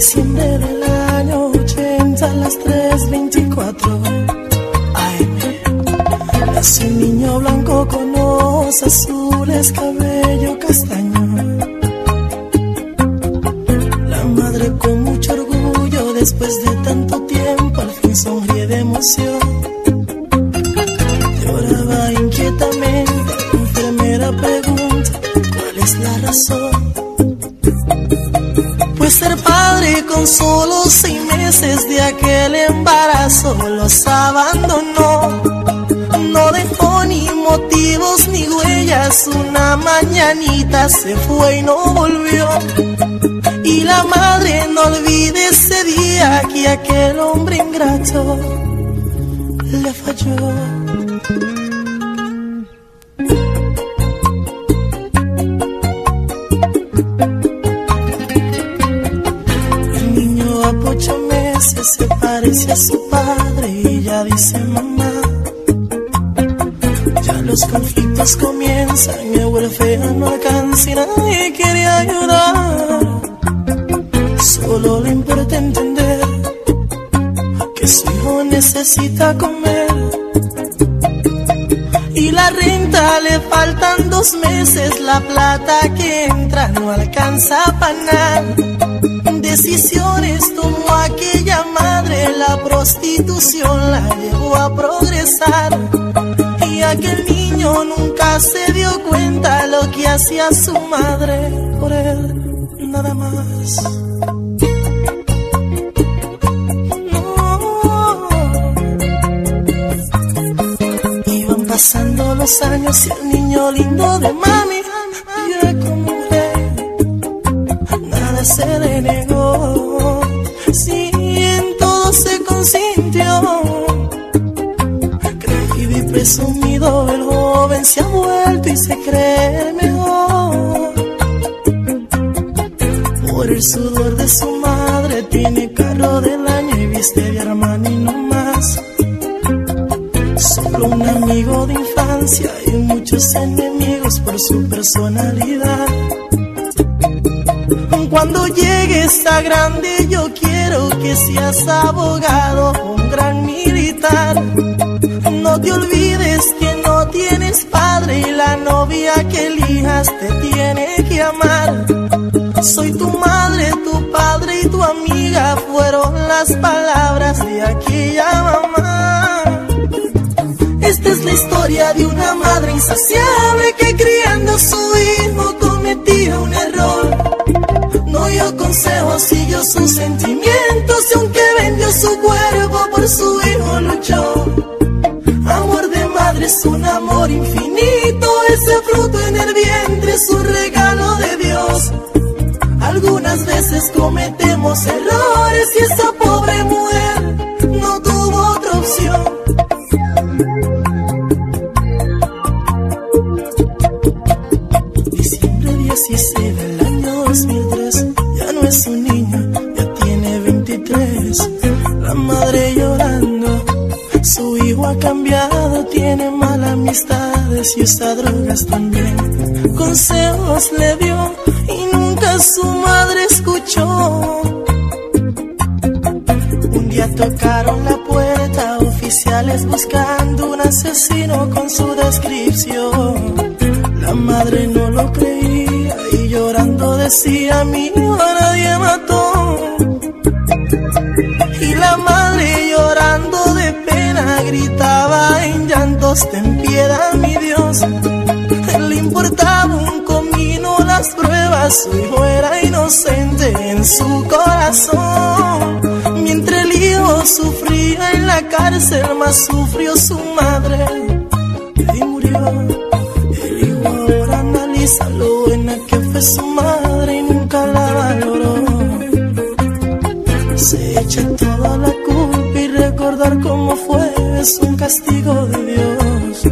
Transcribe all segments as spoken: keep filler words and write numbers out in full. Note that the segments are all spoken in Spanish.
Diciembre del año ochenta a las tres veinticuatro A M nace un niño blanco con ojos azules, cabello castaño. La madre con mucho orgullo, después de tanto tiempo, al fin sonríe de emoción. Lloraba inquietamente, la enfermera pregunta cuál es la razón. Pues ser padre con solo seis meses de aquel embarazo los abandonó. No dejó ni motivos ni huellas, una mañanita se fue y no volvió. Y la madre no olvide ese día que aquel hombre ingrato le falló. Ocho meses se parece a su padre y ella dice mamá. Ya los conflictos comienzan, mi huérfana no alcanza y nadie quiere ayudar. Solo le importa entender que su hijo necesita comer. Y la renta le faltan dos meses, la plata que entra no alcanza para nada. Decisiones tomó aquella madre, la prostitución la llevó a progresar. Y aquel niño nunca se dio cuenta lo que hacía su madre por él, nada más. No. Iban pasando los años y el niño lindo de mami ya como un rey, nada se le negó, sí, en todo se consintió. Creído y presumido el joven se ha vuelto y se cree el mejor. Por el sudor de su madre tiene carro del año y viste de Armani no más. Solo un amigo de infancia y muchos enemigos por su personalidad. Cuando llegues a grande yo quiero que seas abogado, un gran militar. No te olvides que no tienes padre y la novia que elijas te tiene que amar. Soy tu madre, tu padre y tu amiga, fueron las palabras de aquella mamá. Esta es la historia de una madre insaciable que criando a su hijo cometía un error. No dio consejos, siguió sus sentimientos y aunque vendió su cuerpo por su hijo luchó. Amor de madre es un amor infinito, ese fruto en el vientre es un regalo de Dios. Algunas veces cometemos errores y esa pobre mujer no tuvo otra opción. Diciembre dieciséis del año dos mil tres, ya no es un niño, ya tiene veintitrés. La madre llorando, su hijo ha cambiado, tiene malas amistades y usa drogas también. Consejos le dio y nunca su madre escuchó. Un día tocaron la puerta, oficiales buscando un asesino con su descripción. La madre no lo creía y llorando decía: mi hijo nadie mató. Y la madre llorando de pena gritaba en llantos: ten piedad, mi Dios. Le importaba un comino las pruebas, su hijo era inocente en su corazón. Mientras el hijo sufría en la cárcel, más sufrió su madre y murió. El hijo ahora analiza lo buena que fue su madre y nunca la valoró. Se echa toda la culpa y recordar cómo fue es un castigo de Dios.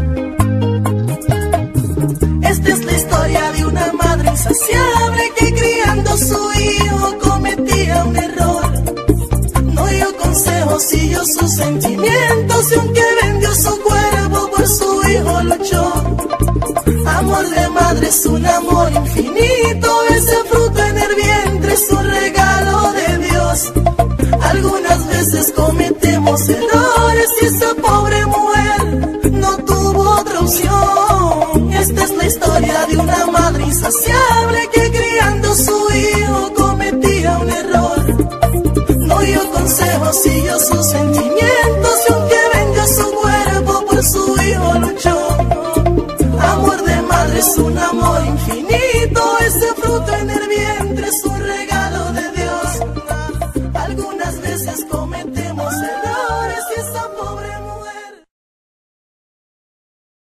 Esta es la historia de una madre insaciable que criando a su hijo cometía un error. No dio consejos, siguió sus sentimientos y aunque vendió su cuerpo por su hijo luchó. Amor de madre es un amor infinito, ese fruto en el vientre es un regalo de Dios. cometemos errores y esa